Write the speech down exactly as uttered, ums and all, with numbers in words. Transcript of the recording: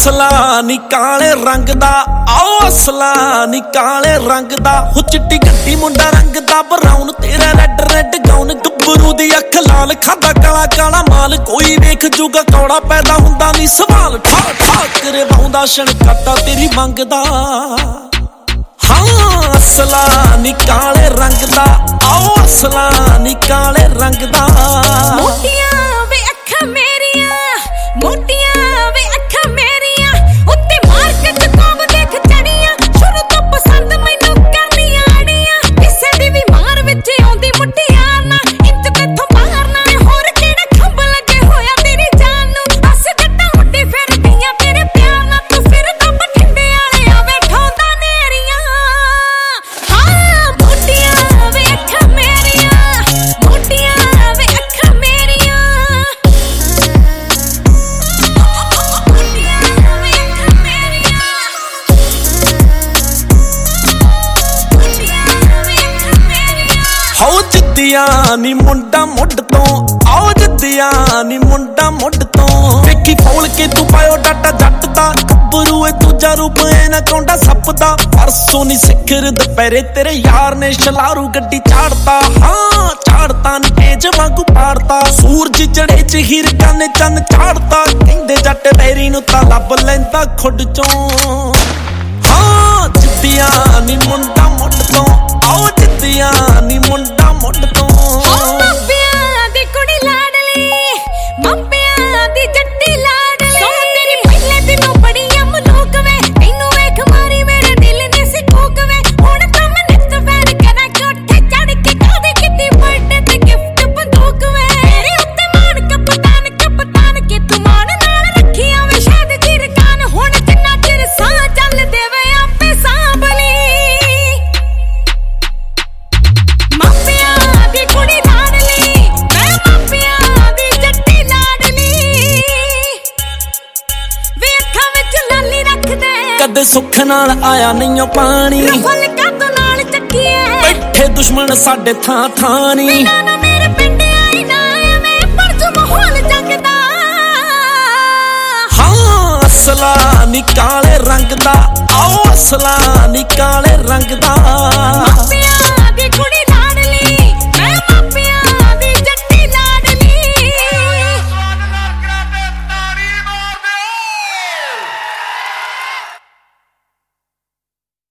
असला नी काले रंग दा, आओ असला नी काले रंग दा। हो चिट्टी गड्डी मुंडा रंग दा ब्राउन, तेरा रेड रेड गाउन। गब्बरू दी अख लाल, खादा काला काला माल। कोई वेख जूगा कौड़ा, पैदा हुंदा नी सवाल। ठा ठा तेरे वाउंदा शनकाटा तेरी मंगदा। हाँ असला नी काले रंग दा, आओ असला नी काले रंग दा। मोटियां वे अखां मेरियां, मोटियां वे अखां मेरियां। उत्ते मार्केट कोम देख चढ़ियां, शुरू तो पसंद मैनू करनियां अड़ियां। किसे दी भी मार विच आउंदी मुटियार ना, इंच तेथों मारना वे होर किहड़े खंभ लगे होया तेरी जान नू। अस जट्टां उड्डी फिरदियां तेरे प्यार ना, तू फिरदा बठिंडे वाले आवे ठोंदा नेरियां। हाँ मोटियां वे अखां मेरियां, मोटियां वे अखां मेरियां। हो जिद्दिया नी मुंडा मुड तो, आओ जिद्दिया नी मुंडा मुड तो। वेखी खोल के तू पायो डाटा जट दा, गब्बरू ए दूजा रूप ए ना कौंडा सप दा। परसों नी सिखर दुपहरे तेरे यार ने शलारू गड्डी चाड़ता। हाँ चाड़ता नी तेज वांगू पाड़ता, सूरज जड़े च हीर काने चन चाड़ता। कहंदे जट बैरी नू तां लभ लैंदा खुड चों। हाँ जिद्दिया नी मुंडा मुड तो, आओ जिद्दिया नी मुंडा मुड तो। मापियां दी कुड़ी लाडली, मापियां दी जट्टी लाडली। सो तेरी पहले दिनों बड़ी अमलूक वे, तैनू वेख मारी मेरे दिल ने सी कूक वे। हुण तां मैं नित वैर करा कोठे चढ़ के, कादे किती बर्थडे ते गिफ्ट बंदूक वे। तेरे उत्ते मान कप्तान कप्तान के, तू मान नाल रखियां वे शायद चिरकान। हुण जिन्ना चिर साह चल देवे आपे सांभली। मापियां दी कुड़ी लाडली, मैं मापियां दी जट्टी लाडली। वे अखां विच लाली रख दे, कदे सुख नाल आया नहीं ओ पानी। फुल कातों नाल चक्कीए, बैठे दुश्मन साडे थां थां नी। बिना ना मेरे पिंड आई ना एवें पर जो माहौल जगदा। हाँ असला नी काले रंग दा, आओ असला नी काले रंग दा।